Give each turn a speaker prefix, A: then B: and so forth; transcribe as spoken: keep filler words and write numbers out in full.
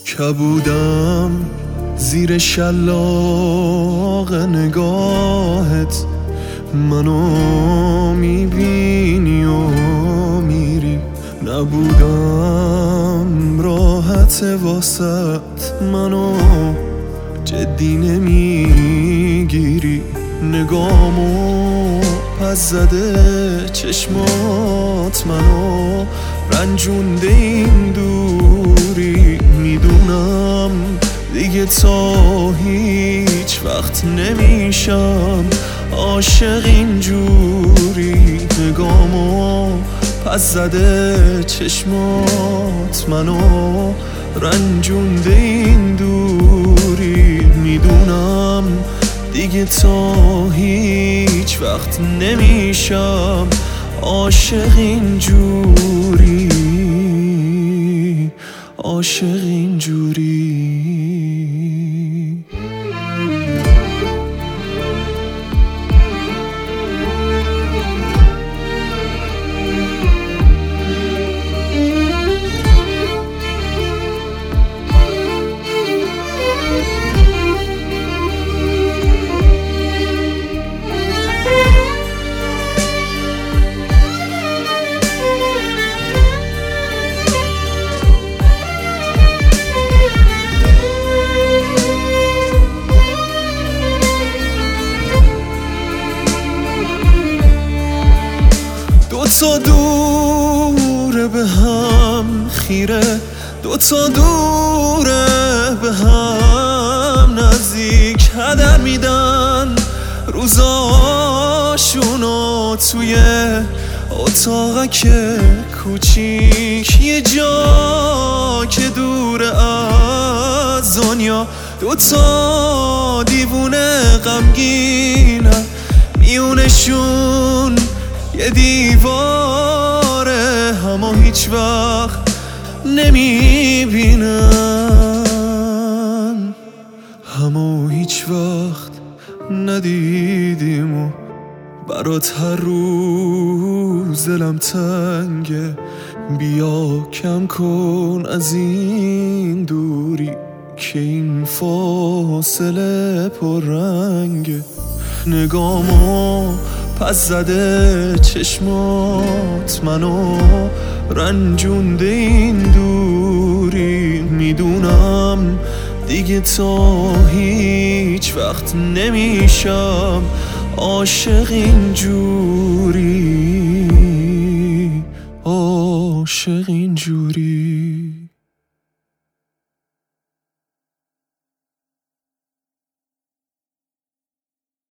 A: کبودم زیر شلاق نگاهت، منو میبینی و میری. نبودم راحت واسط، منو جدی نمیگیری. نگامو پس زده چشمات، منو رنجونده این دوری. میدونم دیگه تا هیچ وقت نمیشم عاشق اینجوری. نگامو پس زده چشمات، منو رنجونده این دوری. میدونم دیگه تا هیچ وقت نمیشم عاشق اینجوری، عاشق اینجوری. دوتا دوره به هم خیره، دوتا دوره به هم نزدیک. هدر میدن روزاشونو توی اتاقک کوچیک، یه جا که دوره از دنیا. دوتا دیوونه غمگینن، میونشون یه دیواره، همو هیچ وقت نمیبینن، همو هیچ وقت ندیدیم. و برات هر روز دلم تنگه، بیا کم کن از این دوری که این فاصله پررنگه. نگامو پس زده چشمات، منو رنجونده این دوری. میدونم دیگه تا هیچ وقت نمیشم عاشق اینجوری، عاشق اینجوری.